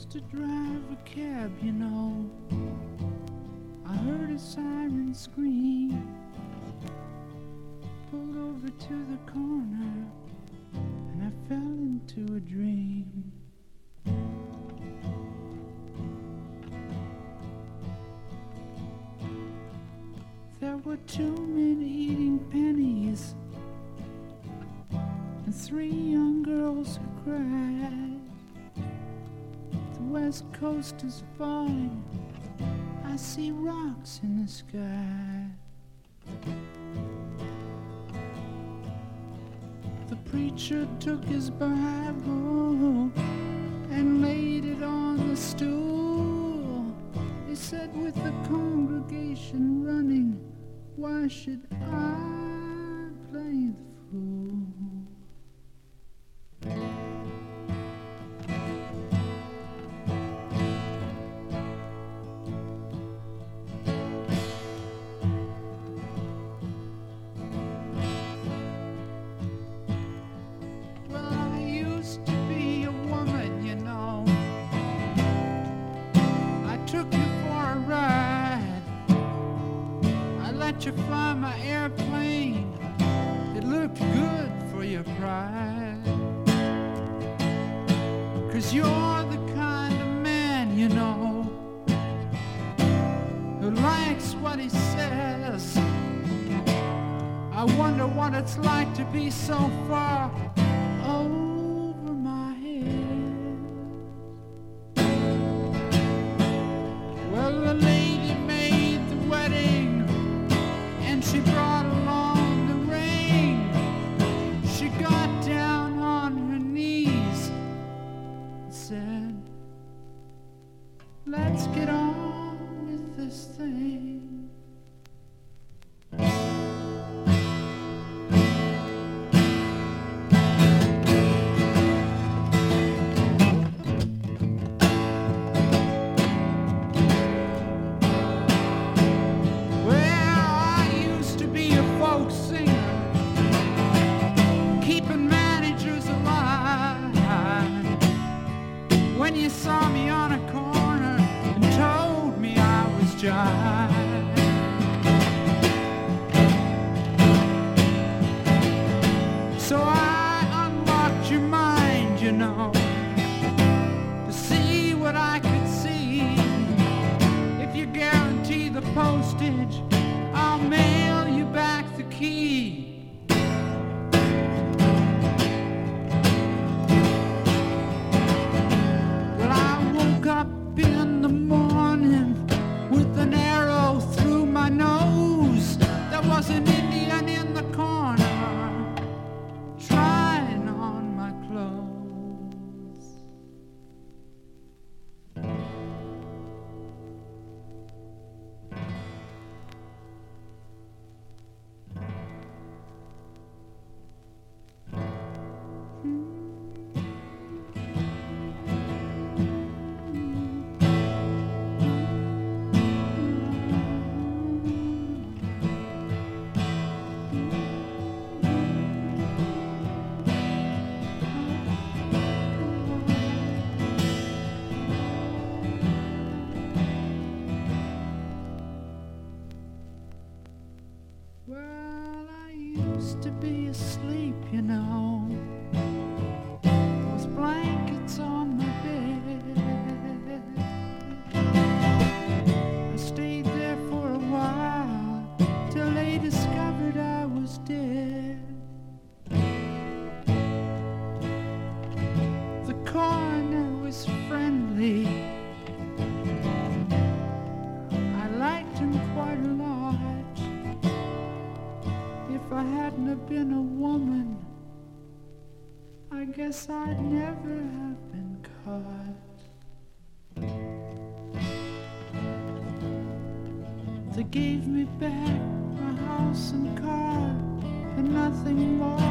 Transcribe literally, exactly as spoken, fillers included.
used to drive a cab, you know. I heard a siren scream, pulled over to the corner, and I fell into a dream. There were two men eating pennies and three young girls who cried. The west coast is falling, I see rocks in the sky. The preacher took his Bible and laid it on the stool. He said, with the congregation running, why should I play the fool? You fly my airplane, it looked good for your pride. Cause you're the kind of man, you know, who likes what he says. I wonder what it's like to be so far over my head. Well, the lady made the wedding, she brought along the ring. She got down on her knees and said, let's get on with this thing. When you saw me on a corner and told me I was jive, so I unlocked your mind, you know, to see what I could see. If you guarantee the postage, I'll mail you back the key. Up in the morning with an arrow through my nose. There was an Indian in the corner trying on my clothes. Well, I used to be asleep, you know. Those blankets on my bed. I stayed there for a while till they discovered I was dead. The coroner was friendly. I liked him quite a lot. If I hadn't have been a woman, I guess I'd never have been caught. They gave me back my house and car and nothing more.